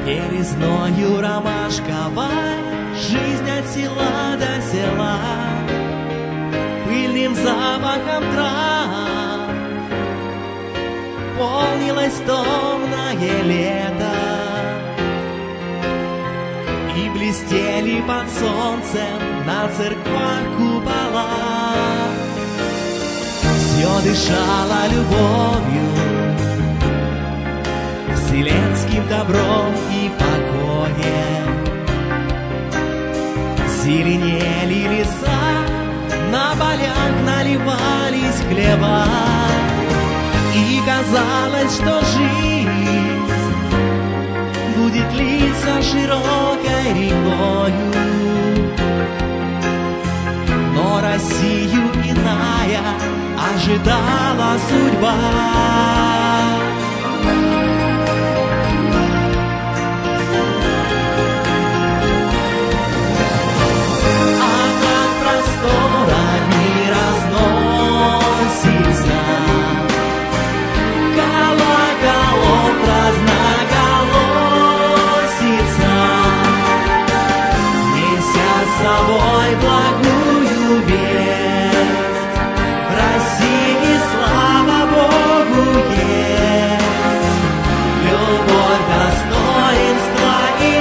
Белизною ромашковой жизнь от села до села, пыльным запахом трав полнилось томное лето, и блестели под солнцем на церквах купола. Все дышало любовью, вселенским добром и покоем. Зеленели леса, на полях наливались хлеба, и казалось, что жизнь будет литься широкой рекою. Но Россию иная ожидала судьба. Собой благую весть, России слава Богу есть, любовь, достоинство и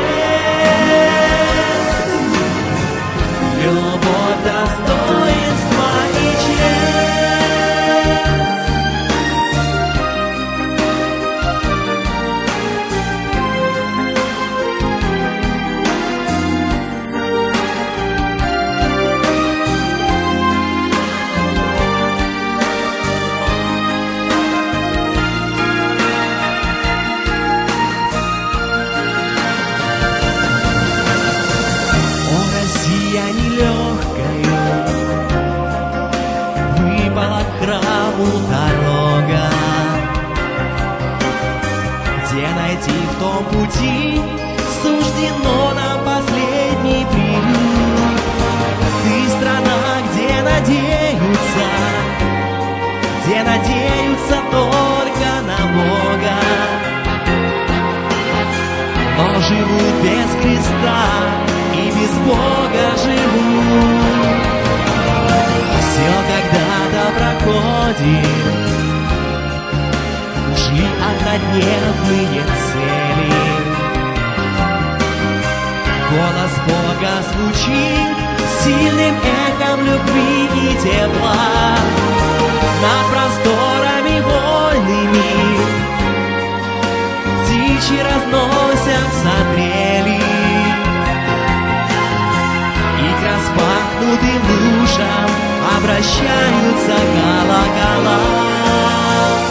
честь, любовь, достоинство и честь. Храму дорога, где найти в том пути суждено нам последний приют. Ты страна, где надеются только на Бога, но живут без креста и без Бога живут. Все когда-то проходит, ушли однодневные цели. Голос Бога звучит сильным эхом любви и тепла. Над просторами вольными птичьи разносятся трели, и к распахнутым душам обращаются колокола.